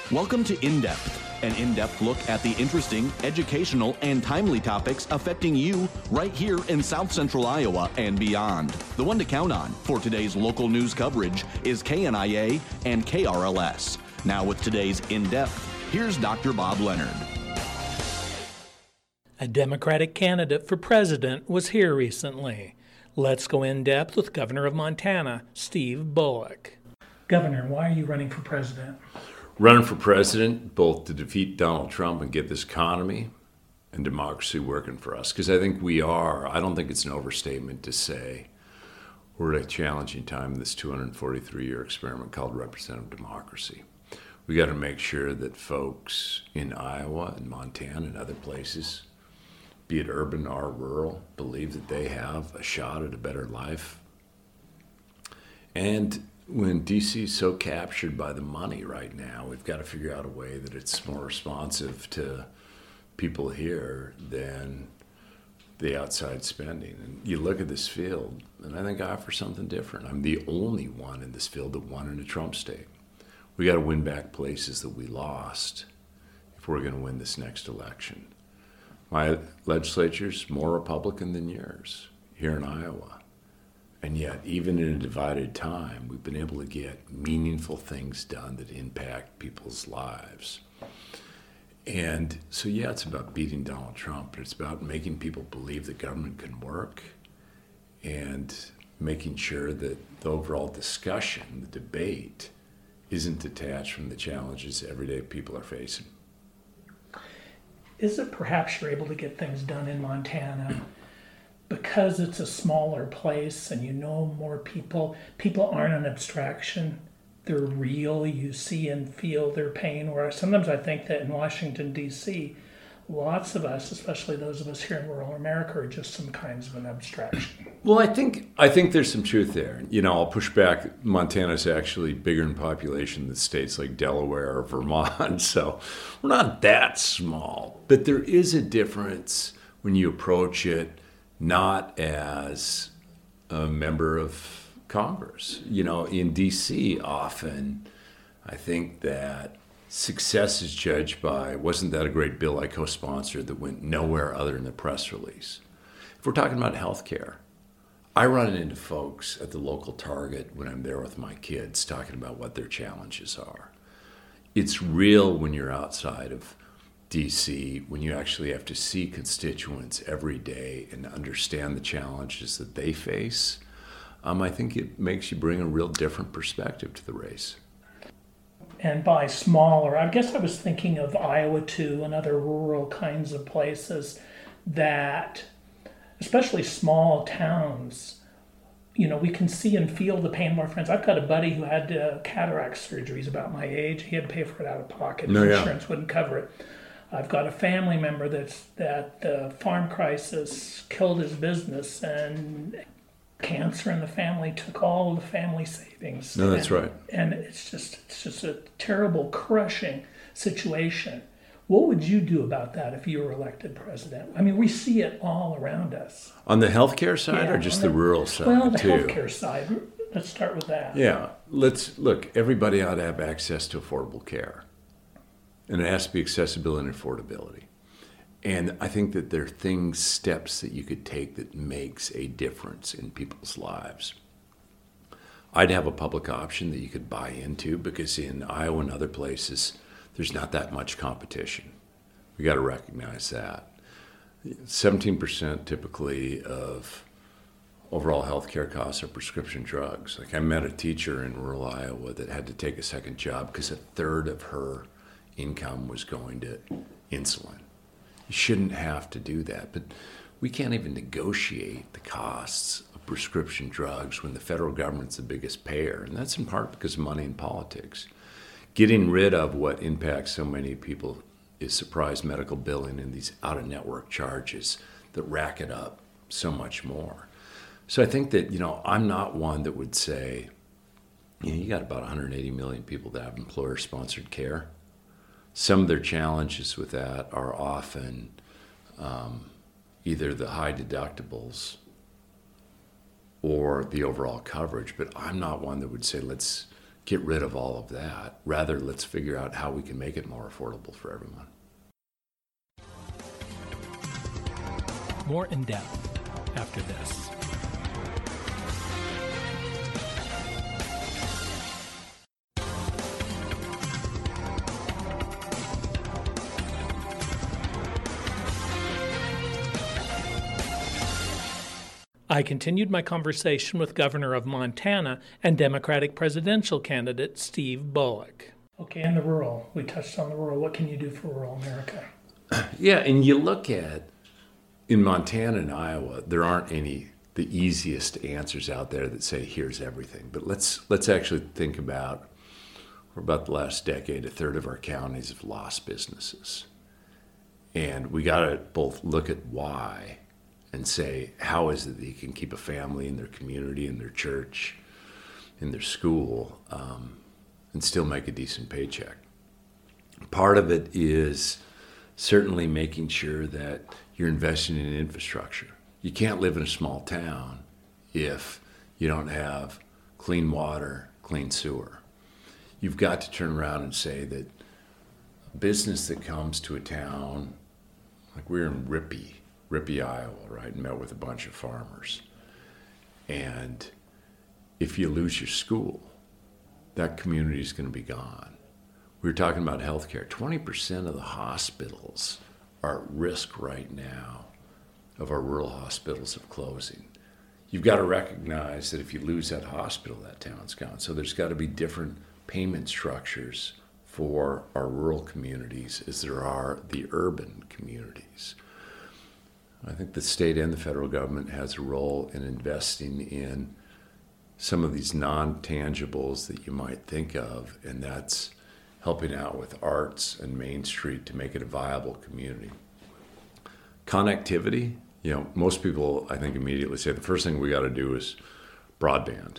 Welcome to In Depth, an in-depth look at the interesting, educational, and timely topics affecting you right here in South Central Iowa and beyond. The one to count on for today's local news coverage is KNIA and KRLS. Now with today's In Depth, here's Dr. Bob Leonard. A Democratic candidate for president was here recently. Let's go in depth with Governor of Montana, Steve Bullock. Governor, why are you running for president? Running for president, both to defeat Donald Trump and get this economy and democracy working for us. Because I think we are. I don't think it's an overstatement to say we're at a challenging time in this 243-year experiment called representative democracy. We got to make sure that folks in Iowa and Montana and other places, be it urban or rural, believe that they have a shot at a better life. And when D.C. is so captured by the money right now, we've got to figure out a way that it's more responsive to people here than the outside spending. And you look at this field, and I think I offer something different. I'm the only one in this field that won in a Trump state. We got to win back places that we lost if we're going to win this next election. My legislature's more Republican than yours here in Iowa. And yet, even in a divided time, we've been able to get meaningful things done that impact people's lives. And so, yeah, it's about beating Donald Trump, but it's about making people believe that government can work and making sure that the overall discussion, the debate, isn't detached from the challenges everyday people are facing. Is it perhaps you're able to get things done in Montana because it's a smaller place and you know more people? People aren't an abstraction. They're real. You see and feel their pain. Whereas sometimes I think that in Washington, D.C., lots of us, especially those of us here in rural America, are just some kinds of an abstraction. Well, I think there's some truth there. You know, I'll push back. Montana's actually bigger in population than states like Delaware or Vermont, so we're not that small. But there is a difference when you approach it not as a member of Congress. You know, in D.C. often, I think that success is judged by, wasn't that a great bill I co-sponsored that went nowhere other than the press release? If we're talking about healthcare, I run into folks at the local Target when I'm there with my kids talking about what their challenges are. It's real when you're outside of D.C., when you actually have to see constituents every day and understand the challenges that they face. I think it makes you bring a real different perspective to the race. And by smaller, I guess I was thinking of Iowa too and other rural kinds of places that, especially small towns, you know, we can see and feel the pain of our friends. I've got a buddy who had cataract surgery. He's about my age. He had to pay for it out of pocket. His insurance wouldn't cover it. I've got a family member that the farm crisis killed his business, and cancer in the family took all of the family savings. No, that's right. And it's just a terrible, crushing situation. What would you do about that if you were elected president? I mean, we see it all around us. On the healthcare side, or just the rural side? Well, the too? Healthcare side. Let's start with that. Yeah. Look, everybody ought to have access to affordable care. And it has to be accessibility and affordability. And I think that there are steps that you could take that makes a difference in people's lives. I'd have a public option that you could buy into, because in Iowa and other places, there's not that much competition. We got to recognize that. 17% typically of overall healthcare costs are prescription drugs. Like, I met a teacher in rural Iowa that had to take a second job because a third of her income was going to insulin. You shouldn't have to do that, but we can't even negotiate the costs of prescription drugs when the federal government's the biggest payer, and that's in part because of money in politics. Getting rid of what impacts so many people is surprise medical billing and these out-of-network charges that rack it up so much more. So I think that, I'm not one that would say, you got about 180 million people that have employer-sponsored care. Some of their challenges with that are often either the high deductibles or the overall coverage, but I'm not one that would say let's get rid of all of that. Rather, let's figure out how we can make it more affordable for everyone. More in depth after this. I continued my conversation with Governor of Montana and Democratic presidential candidate Steve Bullock. Okay, and the rural. We touched on the rural. What can you do for rural America? Yeah, and you look at, in Montana and Iowa, there aren't the easiest answers out there that say, here's everything. But let's actually think about, for about the last decade, a third of our counties have lost businesses. And we got to both look at why and say, how is it that you can keep a family in their community, in their church, in their school, and still make a decent paycheck? Part of it is certainly making sure that you're investing in infrastructure. You can't live in a small town if you don't have clean water, clean sewer. You've got to turn around and say that a business that comes to a town, like we're in Rippey, Iowa, right, and met with a bunch of farmers. And if you lose your school, that community is going to be gone. We were talking about healthcare. 20% of the hospitals are at risk right now of our rural hospitals of closing. You've got to recognize that if you lose that hospital, that town's gone. So there's got to be different payment structures for our rural communities as there are the urban communities. I think the state and the federal government has a role in investing in some of these non-tangibles that you might think of, and that's helping out with arts and Main Street to make it a viable community. Connectivity, most people, I think, immediately say the first thing we got to do is broadband.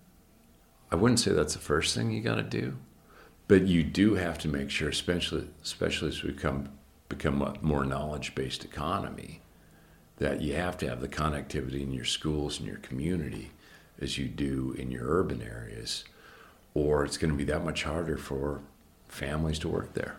I wouldn't say that's the first thing you got to do, but you do have to make sure, especially as we become a more knowledge-based economy, that you have to have the connectivity in your schools and your community as you do in your urban areas, or it's going to be that much harder for families to work there.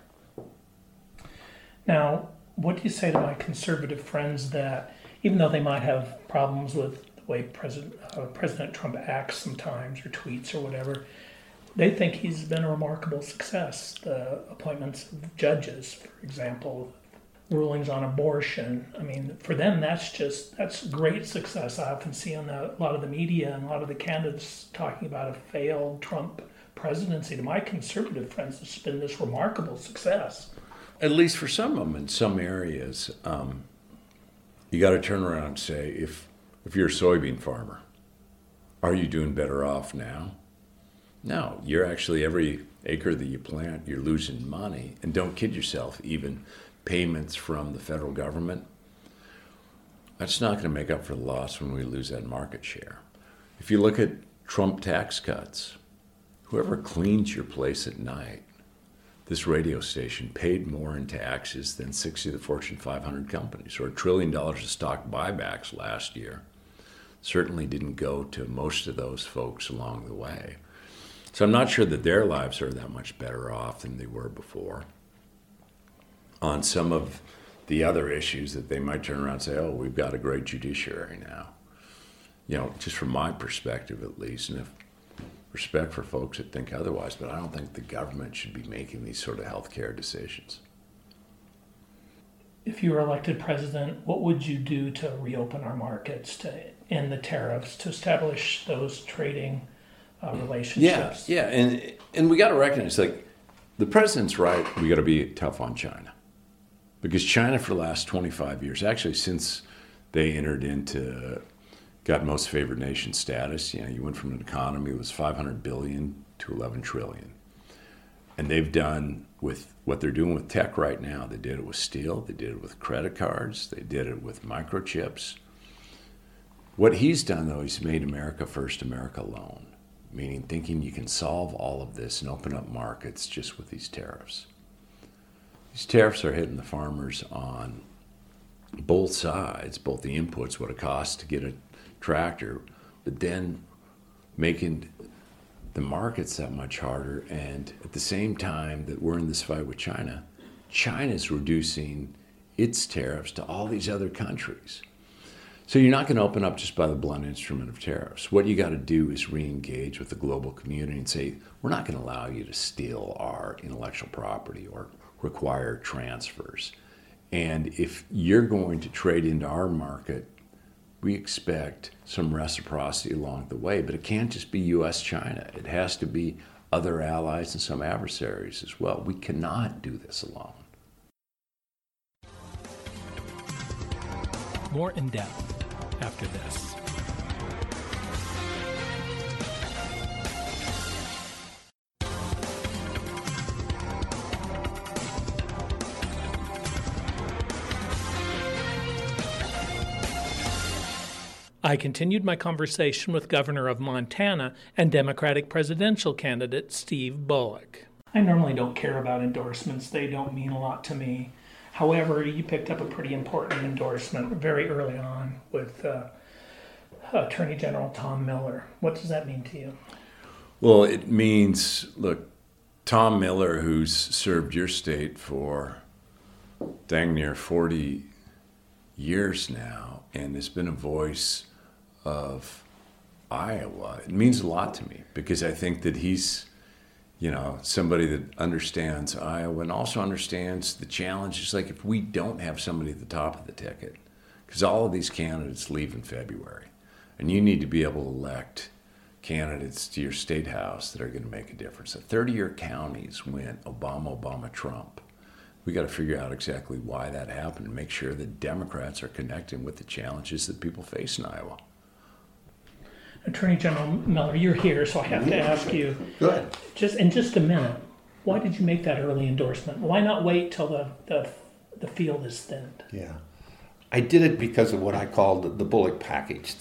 Now, what do you say to my conservative friends that even though they might have problems with the way President Trump acts sometimes or tweets or whatever, they think he's been a remarkable success? The appointments of judges, for example, rulings on abortion. I mean, for them, that's great success. I often see on a lot of the media and a lot of the candidates talking about a failed Trump presidency. To my conservative friends, it's been this remarkable success. At least for some of them, in some areas, you got to turn around and say, if you're a soybean farmer, are you doing better off now? No, you're actually, every acre that you plant, you're losing money. And don't kid yourself, even payments from the federal government, that's not going to make up for the loss when we lose that market share. If you look at Trump tax cuts, whoever cleans your place at night, this radio station paid more in taxes than 60 of the Fortune 500 companies, or $1 trillion of stock buybacks last year. Certainly didn't go to most of those folks along the way. So I'm not sure that their lives are that much better off than they were before. On some of the other issues that they might turn around and say, oh, we've got a great judiciary now. Just from my perspective at least, and if respect for folks that think otherwise, but I don't think the government should be making these sort of healthcare decisions. If you were elected president, what would you do to reopen our markets, to end the tariffs, to establish those trading relationships? Yeah, and we got to recognize, the president's right, we got to be tough on China. Because China for the last 25 years, actually since they entered into got most favored nation status, you went from an economy that was $500 billion to $11 trillion. And they've done with what they're doing with tech right now. They did it with steel, they did it with credit cards, they did it with microchips. What he's done, though, he's made America first, America alone, meaning thinking you can solve all of this and open up markets just with these tariffs. These tariffs are hitting the farmers on both sides, both the inputs, what it costs to get a tractor, but then making the market's that much harder. And at the same time that we're in this fight with China, China's reducing its tariffs to all these other countries. So you're not going to open up just by the blunt instrument of tariffs. What you got to do is re-engage with the global community and say, we're not going to allow you to steal our intellectual property or require transfers. And if you're going to trade into our market, we expect some reciprocity along the way, but it can't just be U.S.-China. It has to be other allies and some adversaries as well. We cannot do this alone. More in depth after this. I continued my conversation with Governor of Montana and Democratic presidential candidate Steve Bullock. I normally don't care about endorsements. They don't mean a lot to me. However, you picked up a pretty important endorsement very early on with Attorney General Tom Miller. What does that mean to you? Well, it means, look, Tom Miller, who's served your state for dang near 40 years now and has been a voice of Iowa, it means a lot to me because I think that he's somebody that understands Iowa and also understands the challenges. Like if we don't have somebody at the top of the ticket, because all of these candidates leave in February, and you need to be able to elect candidates to your state house that are going to make a difference. The 30-year counties went Obama, Trump. We got to figure out exactly why that happened and make sure that Democrats are connecting with the challenges that people face in Iowa. Attorney General Miller, you're here, so I have to ask you. Go ahead. Just in just a minute, why did you make that early endorsement? Why not wait till the field is thinned? Yeah, I did it because of what I called the Bullock package,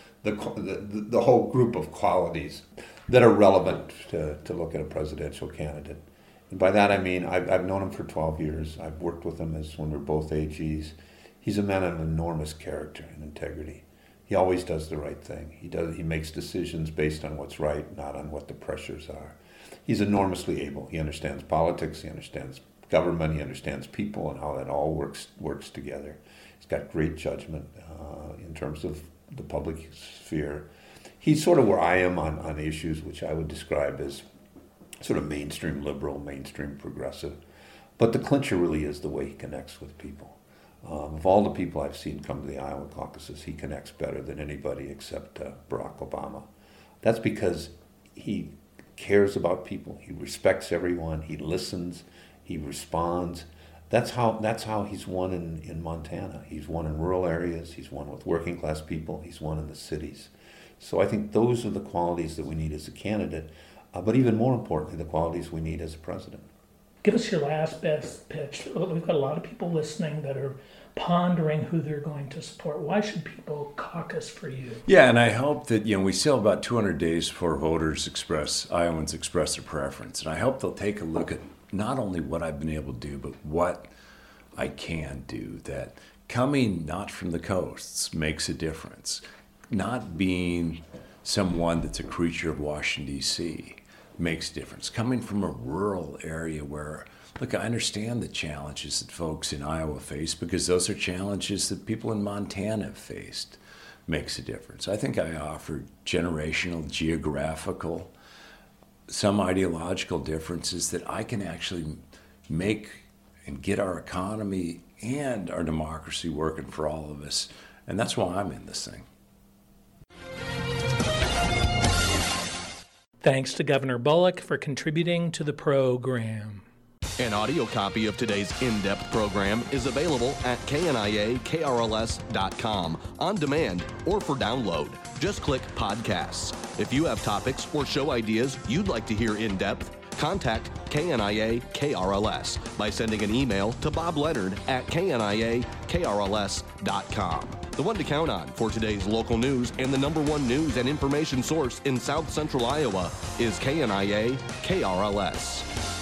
the whole group of qualities that are relevant to look at a presidential candidate. And by that I mean I've known him for 12 years. I've worked with him when we were both AGs. He's a man of enormous character and integrity. He always does the right thing. He makes decisions based on what's right, not on what the pressures are. He's enormously able. He understands politics, he understands government, he understands people and how that all works together. He's got great judgment in terms of the public sphere. He's sort of where I am on issues which I would describe as sort of mainstream liberal, mainstream progressive. But the clincher really is the way he connects with people. Of all the people I've seen come to the Iowa caucuses, he connects better than anybody except Barack Obama. That's because he cares about people. He respects everyone. He listens. He responds. That's how he's won in Montana. He's won in rural areas. He's won with working class people. He's won in the cities. So I think those are the qualities that we need as a candidate, but even more importantly, the qualities we need as a president. Give us your last best pitch. We've got a lot of people listening that are pondering who they're going to support. Why should people caucus for you? Yeah, and I hope that we still have about 200 days before Iowans express their preference. And I hope they'll take a look at not only what I've been able to do, but what I can do. That coming not from the coasts makes a difference. Not being someone that's a creature of Washington, D.C. makes a difference. Coming from a rural area where, look, I understand the challenges that folks in Iowa face because those are challenges that people in Montana have faced, makes a difference. I think I offer generational, geographical, some ideological differences that I can actually make and get our economy and our democracy working for all of us. And that's why I'm in this thing. Thanks to Governor Bullock for contributing to the program. An audio copy of today's in-depth program is available at kniakrls.com on demand or for download. Just click podcasts. If you have topics or show ideas you'd like to hear in depth, contact KNIA KRLS by sending an email to Bob Leonard at kniakrls.com. The one to count on for today's local news and the #1 news and information source in South Central Iowa is KNIA KRLS.